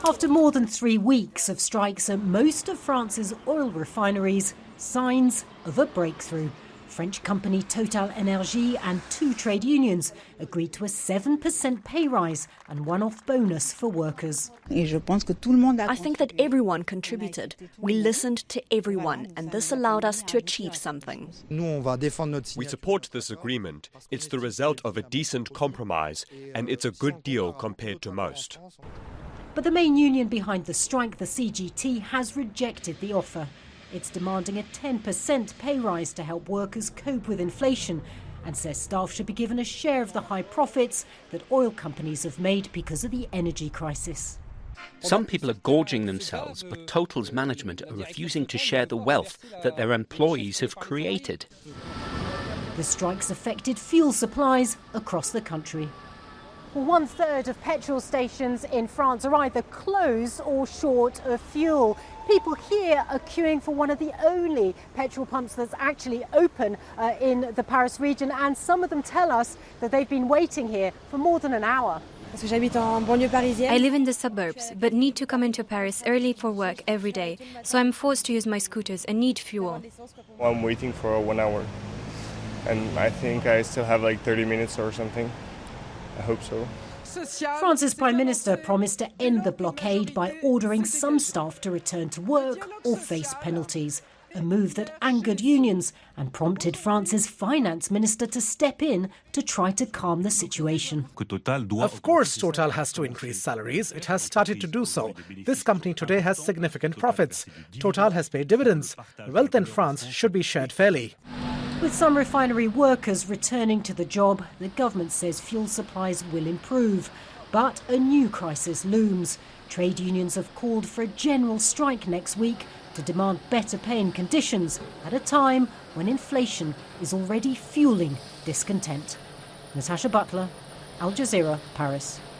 After more than 3 weeks of strikes at most of France's oil refineries, signs of a breakthrough. French company Total Energy and 2 trade unions agreed to a 7% pay rise and one-off bonus for workers. I think that everyone contributed. We listened to everyone, and this allowed us to achieve something. We support this agreement. It's the result of a decent compromise, and it's a good deal compared to most. But the main union behind the strike, the CGT, has rejected the offer. It's demanding a 10% pay rise to help workers cope with inflation and says staff should be given a share of the high profits that oil companies have made because of the energy crisis. Some people are gorging themselves, but Total's management are refusing to share the wealth that their employees have created. The strikes affected fuel supplies across the country. 1/3 of petrol stations in France are either closed or short of fuel. People here are queuing for one of the only petrol pumps that's actually open in the Paris region, and some of them tell us that they've been waiting here for more than an hour. I live in the suburbs, but need to come into Paris early for work every day, so I'm forced to use my scooters and need fuel. I'm waiting for 1 hour, and I think I still have like 30 minutes or something. I hope so. France's Prime Minister promised to end the blockade by ordering some staff to return to work or face penalties, a move that angered unions and prompted France's finance minister to step in to try to calm the situation. Of course, Total has to increase salaries. It has started to do so. This company today has significant profits. Total has paid dividends. Wealth in France should be shared fairly. With some refinery workers returning to the job, the government says fuel supplies will improve. But a new crisis looms. Trade unions have called for a general strike next week to demand better pay and conditions at a time when inflation is already fueling discontent. Natasha Butler, Al Jazeera, Paris.